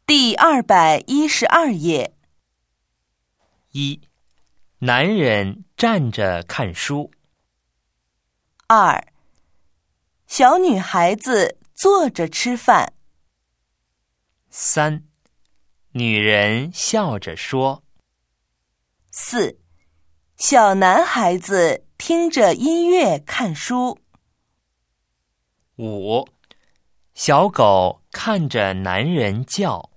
第212页。 1. 男人站着看书。 2. 小女孩子坐着吃饭。 3. 女人笑着说。 4. 小男孩子听着音乐看书。 5. 小狗看着男人叫。